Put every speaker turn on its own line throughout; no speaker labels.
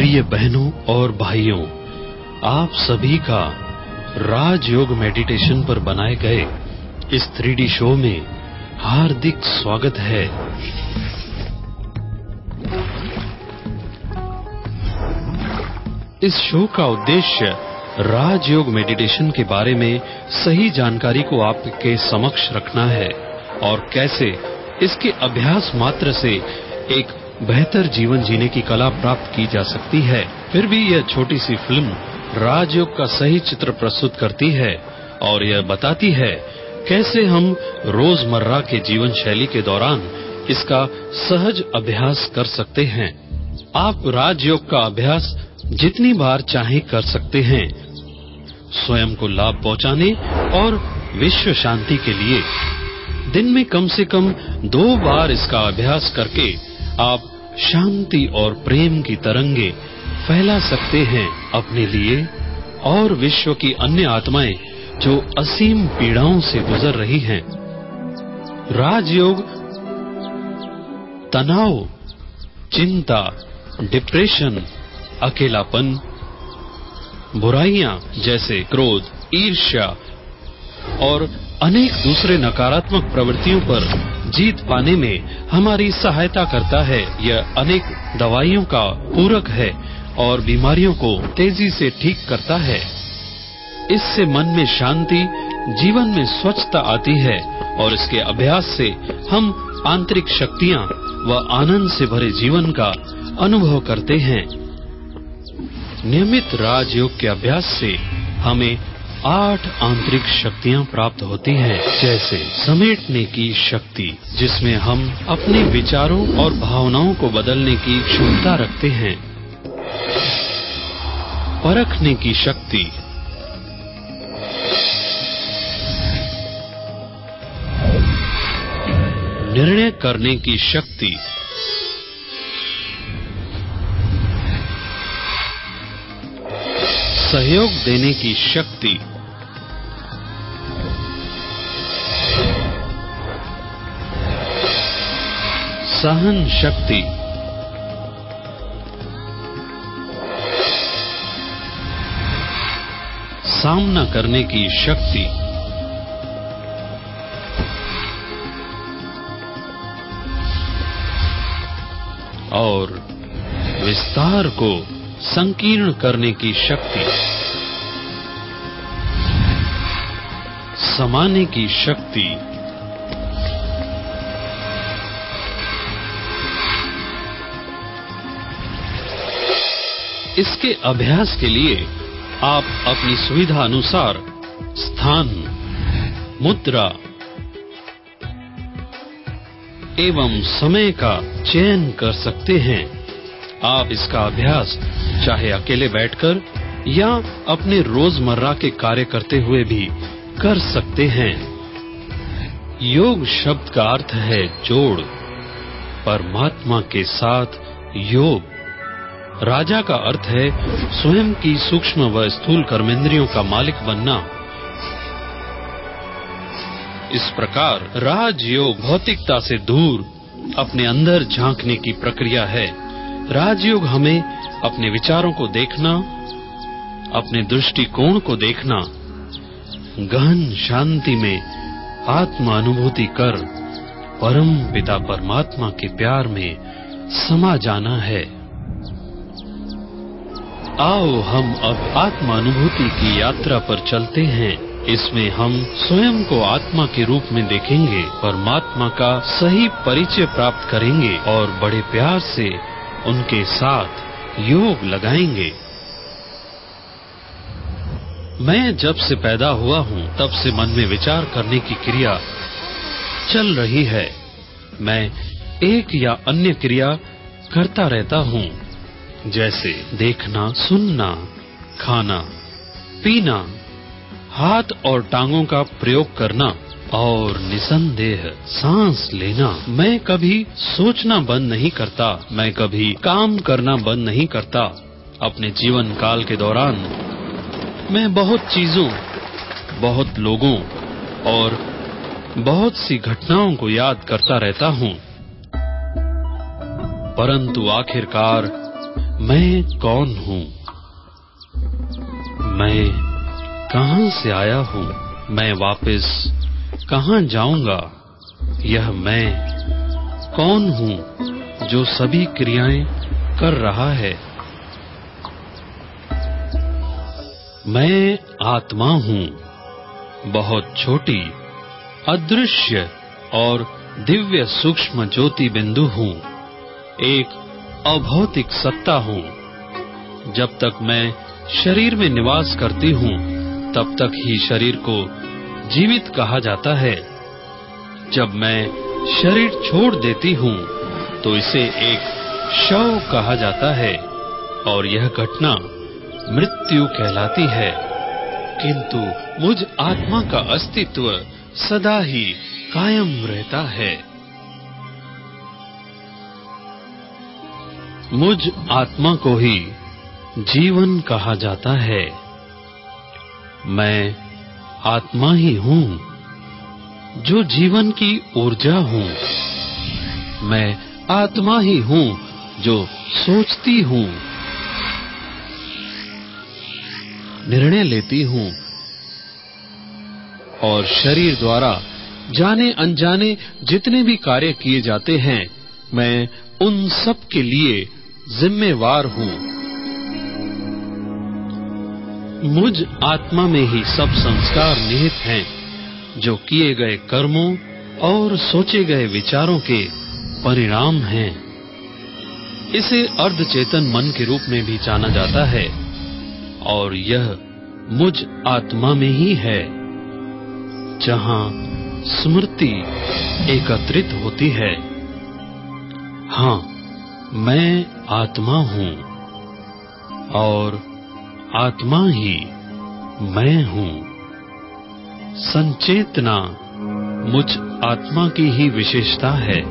प्रिय बहनों और भाइयों, आप सभी का राजयोग मेडिटेशन पर बनाए गए इस 3D शो में हार्दिक स्वागत है। इस शो का उद्देश्य राजयोग मेडिटेशन के बारे में सही जानकारी को आपके समक्ष रखना है और कैसे इसके अभ्यास मात्र से एक बेहतर जीवन जीने की कला प्राप्त की जा सकती है। फिर भी यह छोटी सी फिल्म राजयोग का सही चित्र प्रस्तुत करती है और यह बताती है कैसे हम रोजमर्रा के जीवन शैली के दौरान इसका सहज अभ्यास कर सकते हैं। आप राजयोग का अभ्यास जितनी बार चाहें कर सकते हैं। स्वयं को लाभ पहुंचाने और विश्व शांति के लिए दिन में कम से कम 2 बार इसका अभ्यास करके आप शांति और प्रेम की तरंगे फैला सकते हैं अपने लिए और विश्व की अन्य आत्माएं जो असीम पीड़ाओं से गुजर रही हैं। राजयोग तनाव, चिंता, डिप्रेशन, अकेलापन, बुराइयां जैसे क्रोध, ईर्ष्या और अनेक दूसरे नकारात्मक प्रवृत्तियों पर जीत पाने में हमारी सहायता करता है। यह अनेक दवाइयों का पूरक है और बीमारियों को तेजी से ठीक करता है। इससे मन में शांति, जीवन में स्वच्छता आती है और इसके अभ्यास से हम आंतरिक शक्तियां व आनंद से भरे जीवन का अनुभव करते हैं। नियमित राजयोग के अभ्यास से हमें 8 आंतरिक शक्तियां प्राप्त होती हैं, जैसे समेटने की शक्ति, जिसमें हम अपने विचारों और भावनाओं को बदलने की क्षमता रखते हैं। परखने की शक्ति, निर्णय करने की शक्ति, सहयोग देने की शक्ति, सहन शक्ति, सामना करने की शक्ति, और विस्तार को संकीर्ण करने की शक्ति, समाने की शक्ति। इसके अभ्यास के लिए आप अपनी सुविधा अनुसार स्थान, मुद्रा एवं समय का चयन कर सकते हैं। आप इसका अभ्यास चाहे अकेले बैठकर या अपने रोजमर्रा के कार्य करते हुए भी कर सकते हैं। योग शब्द का अर्थ है जोड़, परमात्मा के साथ योग। राजा का अर्थ है स्वयं की सूक्ष्म व स्थूल कर्मेंद्रियों का मालिक बनना। इस प्रकार राजयोग भौतिकता से दूर अपने अंदर झांकने की प्रक्रिया है। राजयोग हमें अपने विचारों को देखना, अपने दृष्टिकोण को देखना, गहन शांति में आत्मा अनुभूति कर परम पिता परमात्मा के प्यार में समा जाना है। आओ हम अब आत्मा अनुभूति की यात्रा पर चलते हैं। इसमें हम स्वयं को आत्मा के रूप में देखेंगे, परमात्मा का सही परिचय प्राप्त करेंगे और बड़े प्यार से उनके साथ योग लगाएंगे। मैं जब से पैदा हुआ हूँ तब से मन में विचार करने की क्रिया चल रही है। मैं एक या अन्य क्रिया करता रहता हूँ, जैसे देखना, सुनना, खाना, पीना, हाथ और टांगों का प्रयोग करना और निसंदेह सांस लेना। मैं कभी सोचना बंद नहीं करता, मैं कभी काम करना बंद नहीं करता। अपने जीवन काल के दौरान मैं बहुत चीजों, बहुत लोगों और बहुत सी घटनाओं को याद करता रहता हूँ, परंतु आखिरकार मैं कौन हूँ? मैं कहाँ से आया हूँ? मैं वापस कहाँ जाऊंगा? यह मैं कौन हूँ जो सभी क्रियाएं कर रहा है? मैं आत्मा हूँ, बहुत छोटी, अदृश्य और दिव्य सूक्ष्म ज्योति बिंदु हूँ, एक अभौतिक सत्ता हूँ। जब तक मैं शरीर में निवास करती हूँ, तब तक ही शरीर को जीवित कहा जाता है। जब मैं शरीर छोड़ देती हूँ, तो इसे एक शव कहा जाता है और यह घटना मृत्यु कहलाती है। किंतु मुझ आत्मा का अस्तित्व सदा ही कायम रहता है। मुझ आत्मा को ही जीवन कहा जाता है। मैं आत्मा ही हूँ, जो जीवन की ऊर्जा हूँ। मैं आत्मा ही हूँ, जो सोचती हूँ, निर्णय लेती हूँ और शरीर द्वारा जाने अनजाने जितने भी कार्य किए जाते हैं, मैं उन सब के लिए जिम्मेवार हूँ। मुझ आत्मा में ही सब संस्कार निहित हैं, जो किए गए कर्मों और सोचे गए विचारों के परिणाम हैं। इसे अर्धचेतन मन के रूप में भी जाना जाता है और यह मुझ आत्मा में ही है, जहाँ स्मृति एकत्रित होती है। हाँ, मैं आत्मा हूँ और आत्मा ही मैं हूँ। संचेतना मुझ आत्मा की ही विशेषता है।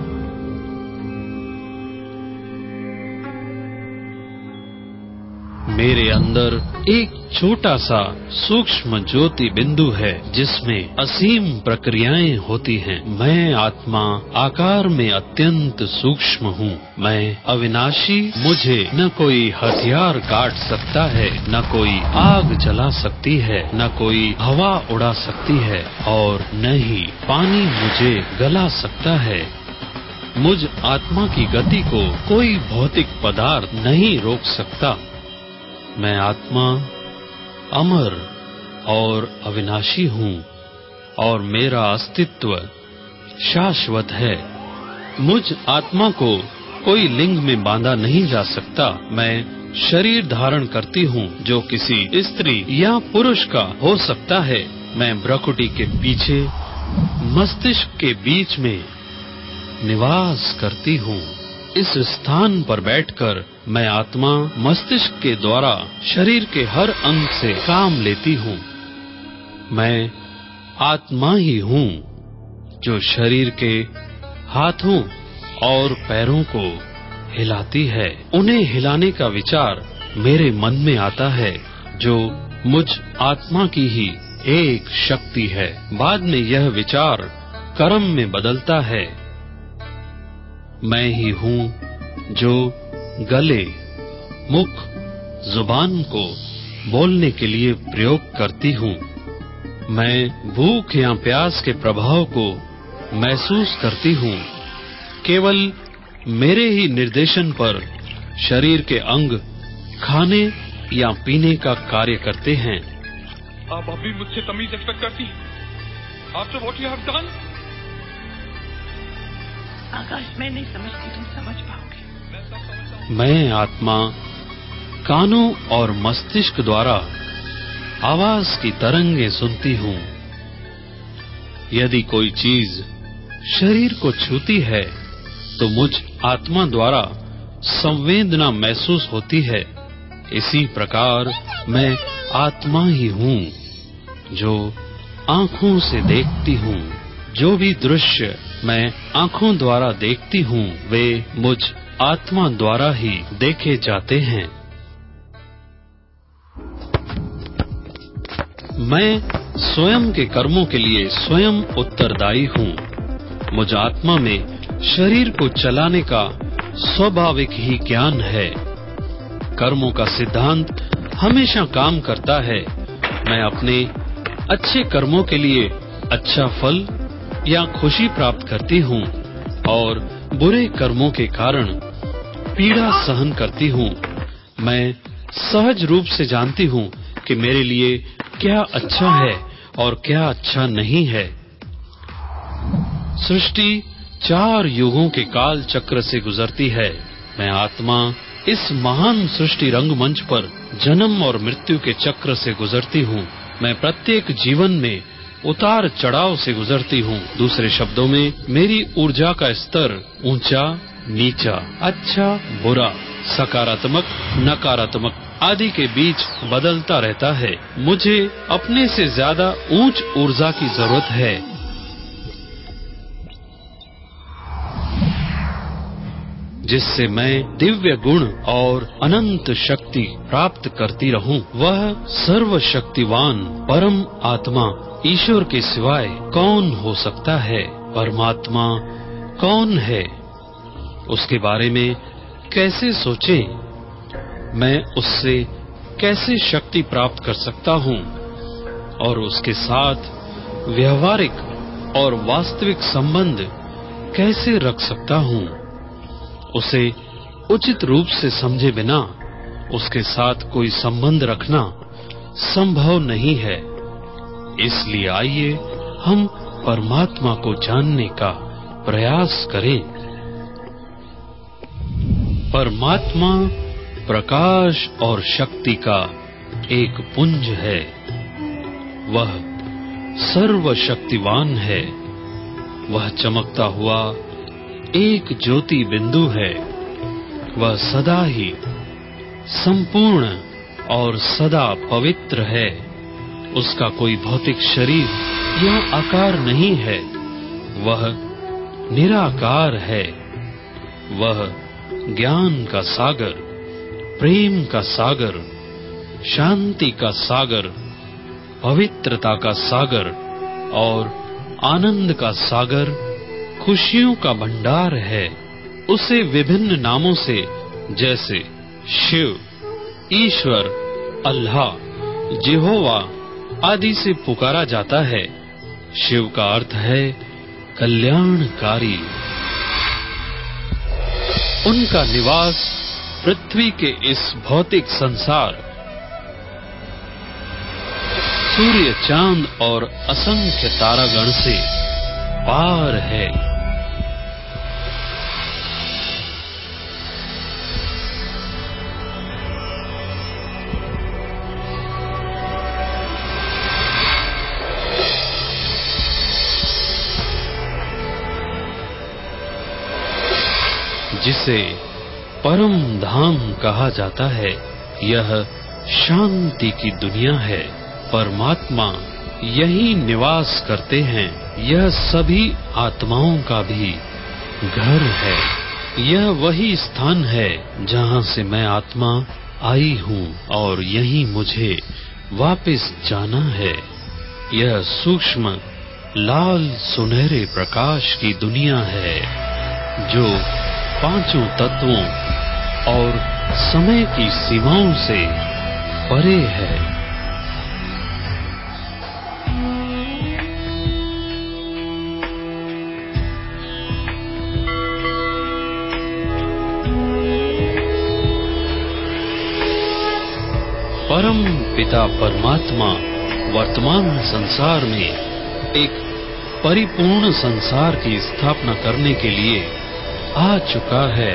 मेरे अंदर एक छोटा सा सूक्ष्म ज्योति बिंदु है, जिसमें असीम प्रक्रियाएं होती हैं। मैं आत्मा आकार में अत्यंत सूक्ष्म हूँ। मैं अविनाशी, मुझे न कोई हथियार काट सकता है, न कोई आग जला सकती है, न कोई हवा उड़ा सकती है और न ही पानी मुझे गला सकता है। मुझ आत्मा की गति को कोई भौतिक पदार्थ नहीं रोक सकता। मैं आत्मा अमर और अविनाशी हूँ और मेरा अस्तित्व शाश्वत है। मुझ आत्मा को कोई लिंग में बांधा नहीं जा सकता। मैं शरीर धारण करती हूँ, जो किसी स्त्री या पुरुष का हो सकता है। मैं भ्रुकुटी के पीछे मस्तिष्क के बीच में निवास करती हूँ। इस स्थान पर बैठकर मैं आत्मा मस्तिष्क के द्वारा शरीर के हर अंग से काम लेती हूँ। मैं आत्मा ही हूँ, जो शरीर के हाथों और पैरों को हिलाती है। उन्हें हिलाने का विचार मेरे मन में आता है, जो मुझ आत्मा की ही एक शक्ति है। बाद में यह विचार कर्म में बदलता है। मैं ही हूँ जो गले, मुख, जुबान को बोलने के लिए प्रयोग करती हूँ। मैं भूख या प्यास के प्रभाव को महसूस करती हूँ। केवल मेरे ही निर्देशन पर शरीर के अंग खाने या पीने का कार्य करते हैं।
आप अभी मुझसे तमीज एक्सपेक्ट करती हैं? After what you have done?
आकाश, मैं नहीं समझती, तुम समझ पाओगे।
मैं आत्मा कानों और मस्तिष्क द्वारा आवाज की तरंगें सुनती हूँ। यदि कोई चीज शरीर को छूती है, तो मुझ आत्मा द्वारा संवेदना महसूस होती है। इसी प्रकार मैं आत्मा ही हूँ, जो आँखों से देखती हूँ। जो भी दृश्य मैं आँखों द्वारा देखती हूँ, वे मुझ आत्मा द्वारा ही देखे जाते हैं। मैं स्वयं के कर्मों के लिए स्वयं उत्तरदायी हूँ। मुझ आत्मा में शरीर को चलाने का स्वाभाविक ही ज्ञान है। कर्मों का सिद्धांत हमेशा काम करता है। मैं अपने अच्छे कर्मों के लिए अच्छा फल या खुशी प्राप्त करती हूँ और बुरे कर्मों के कारण पीड़ा सहन करती हूँ। मैं सहज रूप से जानती हूँ कि मेरे लिए क्या अच्छा है और क्या अच्छा नहीं है। सृष्टि 4 युगों के काल चक्र से गुजरती है। मैं आत्मा इस महान सृष्टि रंगमंच पर जन्म और मृत्यु के चक्र से गुजरती हूँ। मैं प्रत्येक जीवन में उतार चढ़ाव से गुजरती हूँ। दूसरे शब्दों में मेरी ऊर्जा का स्तर ऊंचा नीचा, अच्छा बुरा, सकारात्मक नकारात्मक आदि के बीच बदलता रहता है। मुझे अपने से ज्यादा उच्च ऊर्जा की जरूरत है। जिससे मैं दिव्य गुण और अनंत शक्ति प्राप्त करती रहूं। वह सर्वशक्तिवान परम आत्मा ईश्वर के सिवाय कौन हो सकता है? परमात्मा कौन है? उसके बारे में कैसे सोचें? मैं उससे कैसे शक्ति प्राप्त कर सकता हूँ और उसके साथ व्यवहारिक और वास्तविक संबंध कैसे रख सकता हूँ? उसे उचित रूप से समझे बिना उसके साथ कोई संबंध रखना संभव नहीं है। इसलिए आइए हम परमात्मा को जानने का प्रयास करें। परमात्मा प्रकाश और शक्ति का एक पुंज है। वह सर्वशक्तिवान है। वह चमकता हुआ एक ज्योति बिंदु है। वह सदा ही संपूर्ण और सदा पवित्र है। उसका कोई भौतिक शरीर या आकार नहीं है। वह निराकार है। वह ज्ञान का सागर, प्रेम का सागर, शांति का सागर, पवित्रता का सागर और आनंद का सागर, खुशियों का भंडार है। उसे विभिन्न नामों से जैसे शिव, ईश्वर, अल्लाह, यहोवा आदि से पुकारा जाता है। शिव का अर्थ है कल्याणकारी। उनका निवास पृथ्वी के इस भौतिक संसार, सूर्य, चांद और असंख्य तारागण से पार है। जिसे परम धाम कहा जाता है, यह शांति की दुनिया है। परमात्मा यही निवास करते हैं। यह सभी आत्माओं का भी घर है। यह वही स्थान है जहाँ से मैं आत्मा आई हूँ और यहीं मुझे वापस जाना है। यह सूक्ष्म लाल सुनहरे प्रकाश की दुनिया है जो 5 तत्वों और समय की सीमाओं से परे है। परम पिता परमात्मा वर्तमान संसार में एक परिपूर्ण संसार की स्थापना करने के लिए आ चुका है।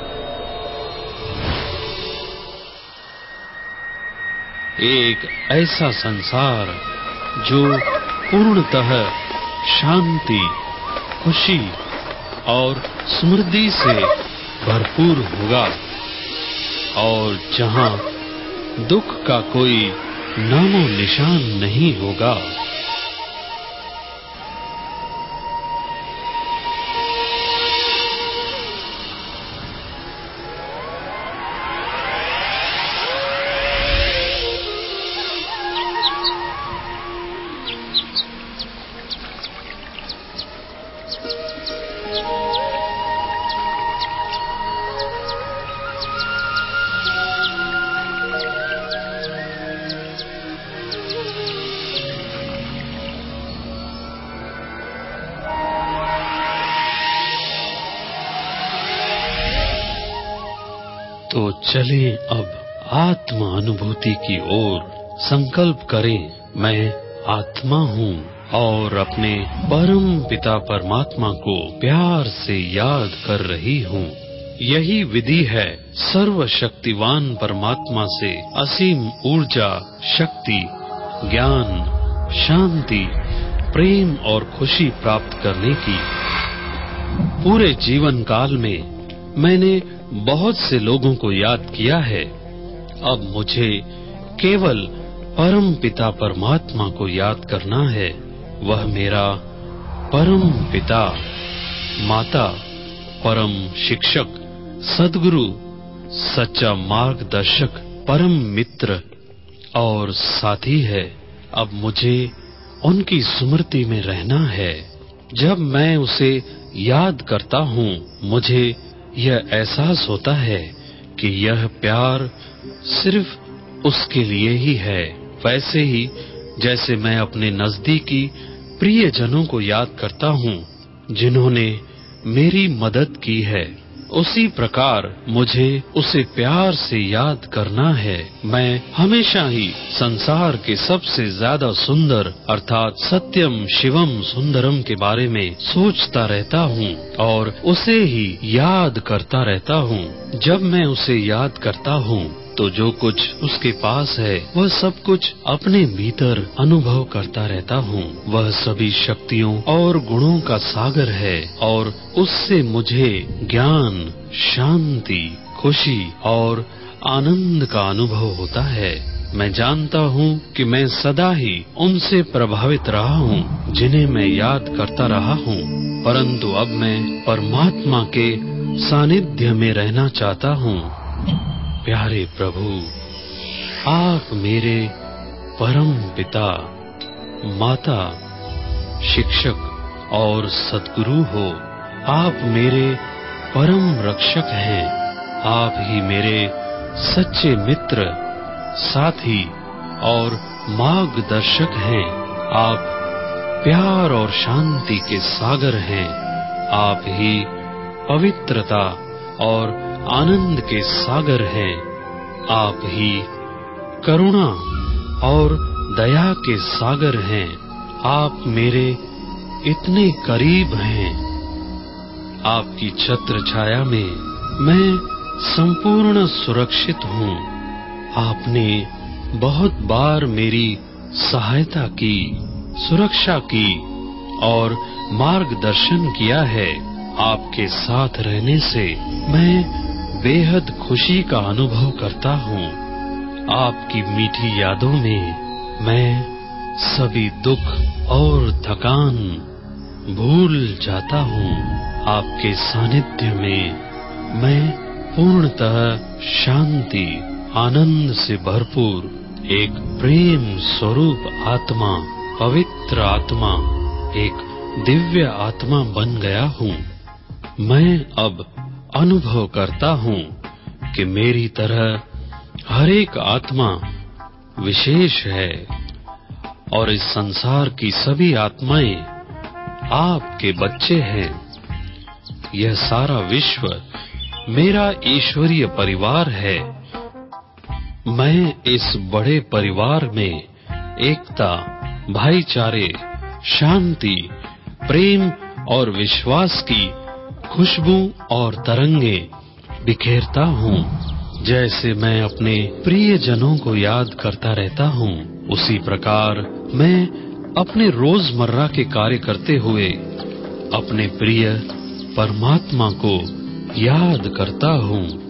एक ऐसा संसार जो पूर्णतः शांति, खुशी और समृद्धि से भरपूर होगा और जहां दुख का कोई नामो निशान नहीं होगा। तो चलें अब आत्मा अनुभूति की ओर। संकल्प करें, मैं आत्मा हूँ और अपने परम पिता परमात्मा को प्यार से याद कर रही हूँ। यही विधि है सर्वशक्तिवान परमात्मा से असीम ऊर्जा, शक्ति, ज्ञान, शांति, प्रेम और खुशी प्राप्त करने की। पूरे जीवन काल में मैंने बहुत से लोगों को याद किया है। अब मुझे केवल परम पिता परमात्मा को याद करना है। वह मेरा परम पिता, माता, परम शिक्षक, सद्गुरु, सच्चा मार्गदर्शक, परम मित्र और साथी है। अब मुझे उनकी स्मृति में रहना है। जब मैं उसे याद करता हूँ, मुझे यह एहसास होता है कि यह प्यार सिर्फ उसके लिए ही है। वैसे ही जैसे मैं अपने नजदीकी प्रियजनों को याद करता हूँ जिन्होंने मेरी मदद की है, उसी प्रकार मुझे उसे प्यार से याद करना है। मैं हमेशा ही संसार के सबसे ज्यादा सुंदर अर्थात सत्यम शिवम सुंदरम के बारे में सोचता रहता हूँ और उसे ही याद करता रहता हूँ। जब मैं उसे याद करता हूँ तो जो कुछ उसके पास है वह सब कुछ अपने भीतर अनुभव करता रहता हूँ। वह सभी शक्तियों और गुणों का सागर है और उससे मुझे ज्ञान, शांति, खुशी और आनंद का अनुभव होता है। मैं जानता हूँ कि मैं सदा ही उनसे प्रभावित रहा हूँ जिन्हें मैं याद करता रहा हूँ, परंतु अब मैं परमात्मा के सानिध्य में रहना चाहता हूँ। प्यारे प्रभु, आप मेरे परम पिता, माता, शिक्षक और सद्गुरु हो। आप मेरे परम रक्षक हैं। आप ही मेरे सच्चे मित्र, साथी और मार्गदर्शक हैं। आप प्यार और शांति के सागर हैं। आप ही पवित्रता और आनंद के सागर हैं। आप ही करुणा और दया के सागर हैं। आप मेरे इतने करीब हैं। आपकी छत्र छाया में मैं संपूर्ण सुरक्षित हूँ। आपने बहुत बार मेरी सहायता की, सुरक्षा की और मार्गदर्शन किया है। आपके साथ रहने से मैं बेहद खुशी का अनुभव करता हूँ। आपकी मीठी यादों में मैं सभी दुख और थकान भूल जाता हूँ। आपके सानिध्य में मैं पूर्णतः शांति, आनंद से भरपूर एक प्रेम स्वरूप आत्मा, पवित्र आत्मा, एक दिव्य आत्मा बन गया हूँ। मैं अब अनुभव करता हूँ कि मेरी तरह हर एक आत्मा विशेष है और इस संसार की सभी आत्माएं आपके बच्चे हैं। यह सारा विश्व मेरा ईश्वरीय परिवार है। मैं इस बड़े परिवार में एकता, भाईचारे, शांति, प्रेम और विश्वास की खुशबू और तरंगे बिखेरता हूँ। जैसे मैं अपने प्रियजनों को याद करता रहता हूँ, उसी प्रकार मैं अपने रोजमर्रा के कार्य करते हुए अपने प्रिय परमात्मा को याद करता हूँ।